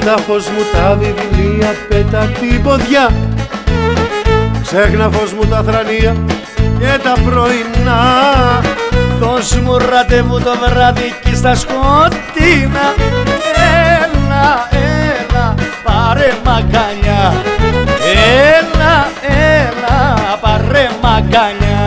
Πέτα φως μου τα βιβλία, πέτα την ποδιά. Ξέχνα φως μου τα θρανία και τα πρωινά. Δώσ' μου ραντεβού το βράδυ κι στα σκοτεινά. Έλα, έλα, πάρε μακανιά. Έλα, έλα, πάρε μακανιά.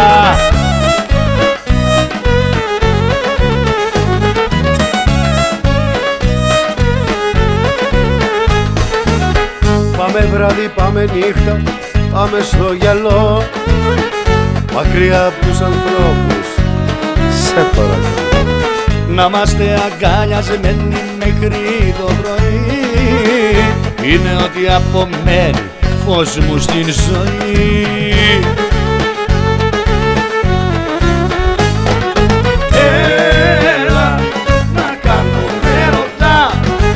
Πάμε βράδυ, πάμε νύχτα, πάμε στο γυαλό, μακριά από τους ανθρώπους, σε παρακαλώ. Να είμαστε αγκαλιασμένοι μέχρι το πρωί, είναι ό,τι απομένει φως μου στην ζωή. Έλα να κάνουμε ερωτά,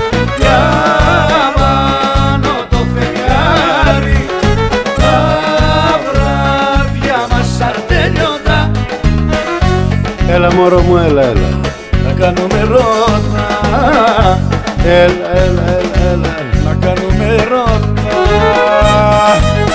διαβάνω το φεγγάρι, τα βράδια μας αρτέλειωτα. Έλα μωρό μου, έλα, έλα, Να κάνουμε ερώτα, έλα, έλα, έλα, έλα. να κάνουμε ερώτα.